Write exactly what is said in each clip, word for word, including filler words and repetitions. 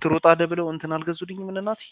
ትሮጣለህ ብለው እንትን አልገዙልኝም ምን እናቴ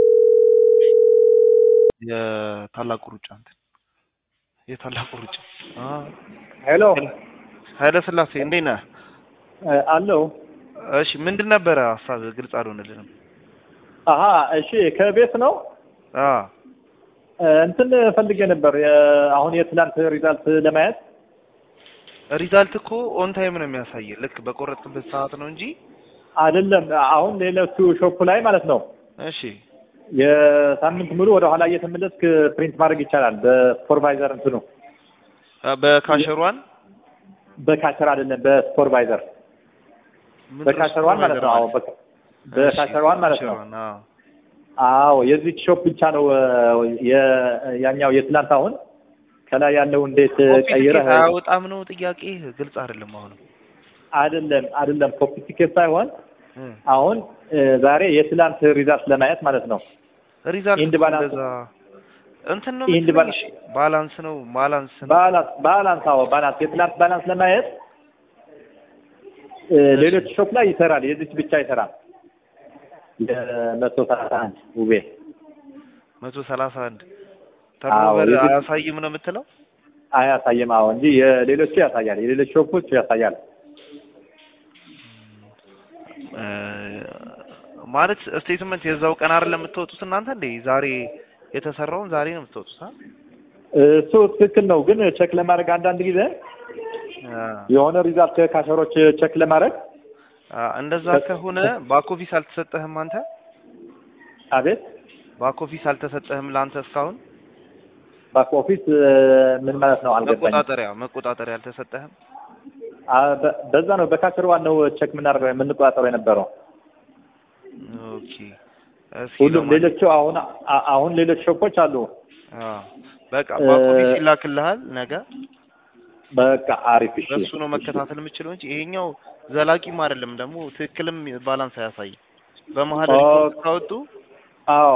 የታላቁ ሩጫ እንትን የታላቁ ሩጫ አ ሄሎ ኃይለ ስላሴ እንዴት ነህ? አለው እሺ ምንድን ነበር ሐሳብ ግልጽ አልሆነልንም። አሃ እሺ ከቤት ነው አ እንትን ፈልጌ ነበር አሁን የትላንት ሪዛልት ለማየት ሪዛልት እኮ ኦን ታይም ነው የሚያሳየው ልክ በቆረጥበት ሰዓት ነው እንጂ አይደለም አሁን ሌሎቹ ሾፕ ላይ ማለት ነው እሺ የሳምንት ሙሉ ወደ ኋላ እየተመለስክ ፕሪንት ማድረግ ይቻላል በሱፐርቫይዘር እንትኑ በካሸሯን በካሸር አይደለም በሱፐርቫይዘር በካሸሯን ማለት ነው አዎ በካሸሯን ማለት ነው አዎ የዚህ ሾፕ ብቻ ነው ያኛው የትላንት አሁን ከላይ ያለው እንዴት ቀይረህ አያወጣም ነው ጥያቄ ግልጽ አይደለም አሁን አይደለም አይደለም ኮፒ ቲኬት ሳይሆን አሁን ዛሬ የትላንት ሪዛልት ለማየት ማለት ነው ሪዛልት ኢንድ ባላንስ እንትን ነው ኢንድ ባላንስ ነው ባላንስ ነው ባላንስ ባላንስ አዎ ባላንስ የትላንት ባላንስ ለማየት ሌሎች ሾፕ ላይ ይሰራል የዚህ ብቻ ይሰራል ለመቶ ሰላሳ አንድ ውቤ መቶ ሰላሳ አንድ ተርኖቨር አያሳይም ነው የምትለው አያሳይም አዎ እንጂ የሌሎች ያሳያል የሌሎች ሾፖች ያሳያል ማለት ስቴትመንት የዛው ቀን አይደለም የምትወጡት እናንተ እንዴ ዛሬ የተሰራውን ዛሬ ነው የምትወጡት አ እሱ ትክክል ነው ግን ቼክ ለማድረግ አንዳንድ ጊዜ የሆነ ሪዛልት ካሸሮች ቼክ ለማድረግ እንደዛ ከሆነ ባክ ኦፊስ አልተሰጠህም አንተ አቤት ባክ ኦፊስ አልተሰጠህም ላንተ እስካሁን ባክ ኦፊስ ምን ማለት ነው አልገባኝም መቆጣጠሪያ መቆጣጠሪያ አልተሰጠህም በዛ ነው በካሸር ዋናው ቼክ ምን አድርገው ምን ቆጣጠረው የነበረው ኦኬ ሁሉም ሌሎች አሁን አሁን ሌሎች ሾፖች አሉ አ በቃ ባክ ኦፊስ ይላክልሃል ነገ በቃ አሪፍ እሺ እሱ ነው መከታተል የምችለው እንጂ ይሄኛው ዘላቂም አይደለም ደግሞ ትክክልም ባላንስ አያሳይ በመሃል ሪፖርት ካወጡ አዎ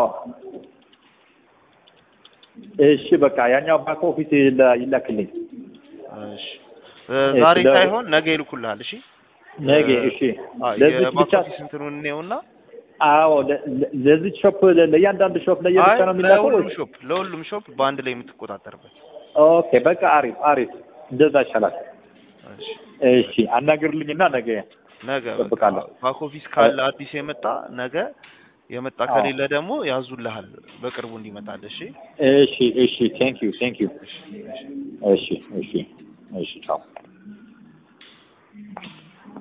እሺ በቃ ያኛው ባክ ኦፊስ ይላክልኝ እሺ ዛሬ ሳይሆን ነገ ይልኩልሃል እሺ ነገ እሺ ለዚህ ብቻ እንትኑን ነውና አዎ ለዚህ ሾፕ ለያንዳንዱ ሾፕ ለየብቻ ነው የሚላከው ለሁሉም ሾፕ ለሁሉም ሾፕ በአንድ ላይ የምትቆጣጠርበት ኦኬ በቃ አሪፍ አሪፍ እንደዛ ይሻላል እሺ እሺ አናግርልኝና ነገ ነገ ባክ ኦፊስ ካለ አዲስ የመጣ ነገ የመጣ ከሌለ ደግሞ ያዙልሃል በቅርቡ እንዲመጣል እሺ እሺ እሺ ቴንክ ዩ ቴንክ ዩ እሺ እሺ እሺ ቻው